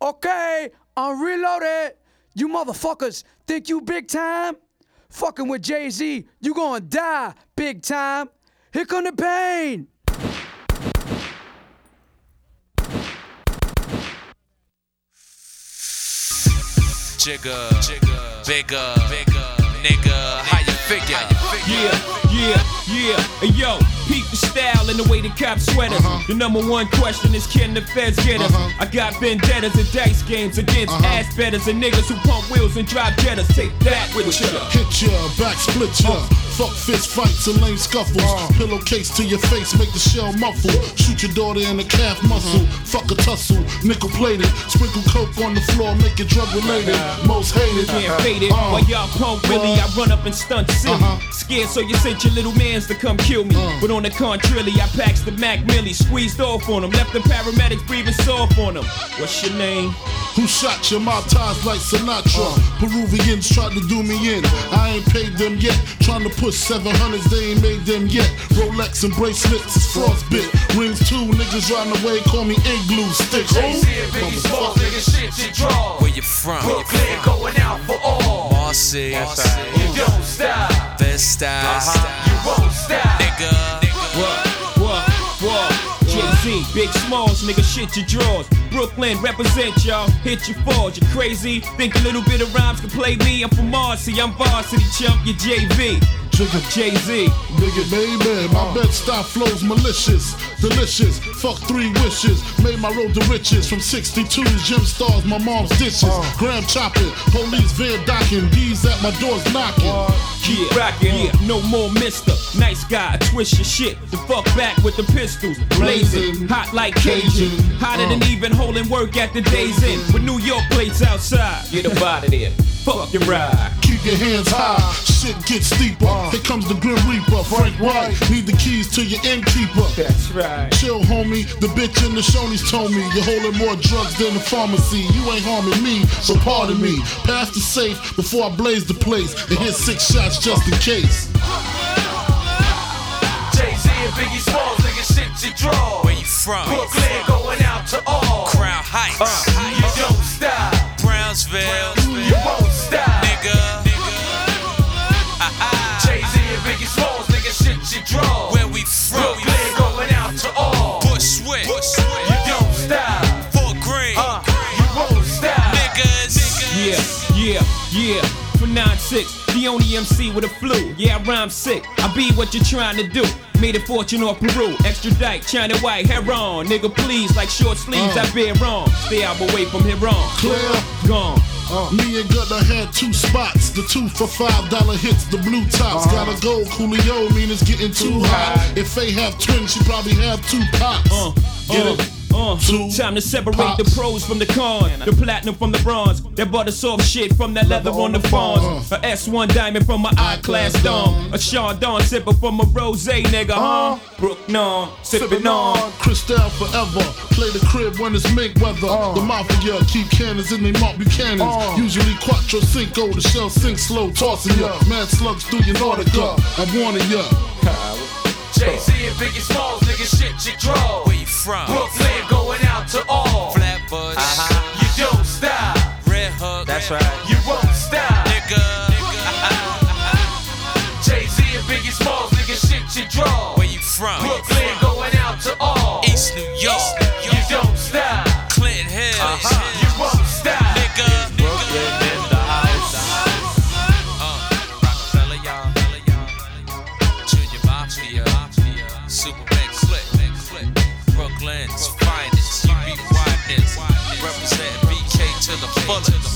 Okay, I'm reloaded. You motherfuckers think you big time? Fucking with Jay-Z, you gonna die big time. Here come the pain. Jigga, bigger, nigga, how you figure? Yeah, hey yo, peep the style and the way the cops sweat us. The number one question is, can the feds get us? I got vendettas and dice games against ass betters and niggas who pump wheels and drive jettas. Take that with ya. Hit ya, back split ya. Fuck fist fights and lame scuffles. Pillowcase to your face, make the shell muffle. Shoot your daughter in the calf muscle. Fuck a tussle, nickel plated. Sprinkle coke on the floor, make it drug related. Most hated. Can't fade it. While y'all pump Willie, I run up and stunt silly. Scared, so you sent your little mans to come kill me. But on the contrary, I packs the Mac Millie, squeezed off on them, left the paramedics breathing soft on them. What's your name? Who shot you? My ties like Sinatra. Peruvians tried to do me in. I ain't paid them yet. Trying to push 700s, they ain't made them yet. Rolex and bracelets is frostbit. Rings too, niggas riding away, call me igloo stick. Jay-Z and Biggie Smalls, nigga, shit you draw. Where you from? Brooklyn going out for all. Marcy, You don't stop. best style, You won't stop. nigga. What? Jay-Z, Big Smalls, nigga, shit your drawers. Brooklyn, represent y'all, hit your falls. You crazy? Think a little bit of rhymes can play me? I'm from Marcy, I'm varsity chump, you JV. Jay-Z. Nigga, baby, my Bed-Stuy flows malicious, delicious. Fuck 3 wishes, made my road to riches. From 62's gym stars, my mom's dishes. Graham chopping, police van docking, D's at my doors knocking. Yeah, rockin', yeah, no more mister. Nice guy, twist your shit. The fuck back with the pistols. Blazing, hot like Cajun. Hotter than even holding work at the day's end. With New York plates outside. Get up out of there. Fuck your ride. Keep your hands high, shit gets steeper. Here comes the Grim Reaper, Frank White. Need the keys to your innkeeper. That's right. Chill, homie. The bitch in the Shoney's told me you're holding more drugs than the pharmacy. You ain't harming me, so pardon me. Pass the safe before I blaze the place and hit 6 shots just in case. Jay-Z and Biggie Smalls, nigga, shit you draw. Where you from? Brooklyn going out to all. Crown Heights, You don't stop. Brownsville, You won't stop. nigga. Jay-Z and Biggie Smalls, nigga, shit you draw. Where we from? Brooklyn going out to all. Bushwick, You don't stop. Fort Greene, You won't stop. niggas. Yeah. For 9-6, the only MC with a flu. Yeah, I rhyme sick. I be what you're trying to do. Made a fortune off Peru. Extradite, China White, hair on. Nigga, please, like short sleeves, I bear wrong. Stay out away from here on. Clear. Gone. Me and Gutter had 2 spots. The 2 for $5 hits, the blue tops. Gotta go, Coolio, mean it's getting too hot. If they have twins, she probably have 2 pops. Get it? Time to separate the pros from the cons, the platinum from the bronze, that butter soft shit from that leather on the fawns, a S1 diamond from my I-class dome, a Sean Dawn sipper from a rosé nigga, Brook non, sippin' on. Cristal forever, play the crib when it's mink weather. The mafia keep cannons in they Mark Buchanans. Usually Quattro Cinco, the shell sink slow, tossing ya. Mad slugs through your Nautica, I'm warning ya. Jay-Z and Biggie Smalls, nigga, shit you draw. Where you from? Brooklyn going out to all. Flatbush, You don't stop. Red Hook, That's right. You won't stop. nigga. Jay-Z and Biggie Smalls, nigga, shit you draw. Where you from? Brooklyn going out to all. East New York, You don't stop. Clinton Hills, You won't stop. nigga. Brooklyn in the house. Rockefeller, y'all. Junior Mafia, Super Big Flip, Brooklyn's finest, you be widest. Represent BK to the fullest.